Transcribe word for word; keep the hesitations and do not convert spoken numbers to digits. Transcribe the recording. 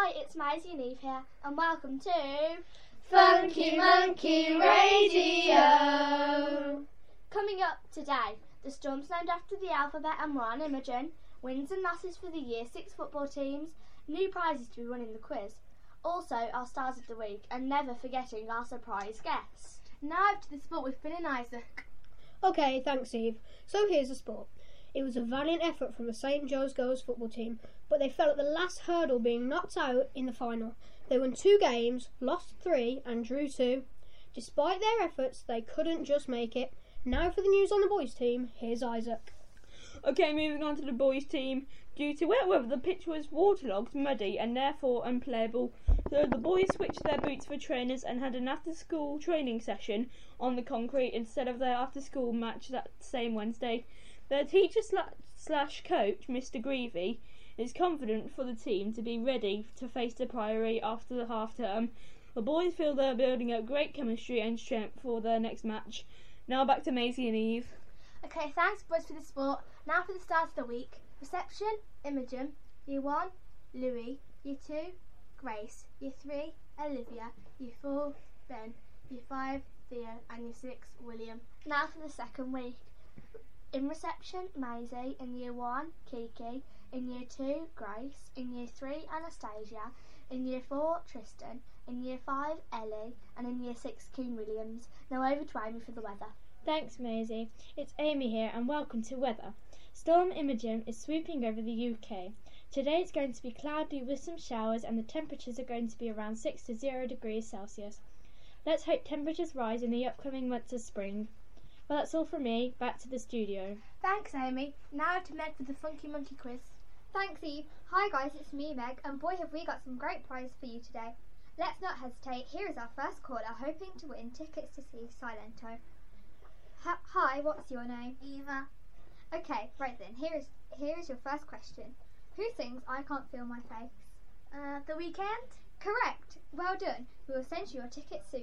Hi, it's Maisie and Eve here, and welcome to Funky Monkey Radio. Coming up today, the Storm's named after the alphabet and we're on Imogen, wins and losses for the Year six football teams, new prizes to be won in the quiz, also our stars of the week, and never forgetting our surprise guest. Now to the sport with Finn and Isaac. Okay, thanks Eve. So here's the sport. It was a valiant effort from the Saint Joe's girls football team, but they fell at the last hurdle, being knocked out in the final. They won two games, lost three and drew two. Despite their efforts, they couldn't just make it. Now for the news on the boys team, here's Isaac. Okay, moving on to the boys team. Due to wet weather, the pitch was waterlogged, muddy and therefore unplayable. So the boys switched their boots for trainers and had an after-school training session on the concrete instead of their after-school match that same Wednesday. Their teacher slash coach, Mister Greavy, is confident for the team to be ready to face the Priory after the half term. The boys feel they are building up great chemistry and strength for their next match. Now back to Maisie and Eve. Okay, thanks boys for the sport. Now for the start of the week. Reception, Imogen. Year one, Louis. Year two, Grace. Year three, Olivia. Year four, Ben. Year five, Theo. And year six, William. Now for the second week. In reception, Maisie. In year one, Kiki. In year two, Grace. In year three, Anastasia. In year four, Tristan. In year five, Ellie. And in year six, Keen Williams. Now over to Amy for the weather. Thanks, Maisie. It's Amy here, and welcome to weather. Storm Imogen is sweeping over the U K. Today it's going to be cloudy with some showers, and the temperatures are going to be around six to zero degrees Celsius. Let's hope temperatures rise in the upcoming months of spring. Well, that's all from me. Back to the studio. Thanks, Amy. Now to Meg for the Funky Monkey quiz. Thanks, Eve. Hi guys, it's me, Meg, and boy have we got some great prizes for you today. Let's not hesitate. Here is our first caller hoping to win tickets to see Silento. H- Hi, what's your name? Eva. Okay, right then. Here is here is your first question. Who sings I Can't Feel My Face? Uh, the Weekend? Correct. Well done. We will send you your tickets soon.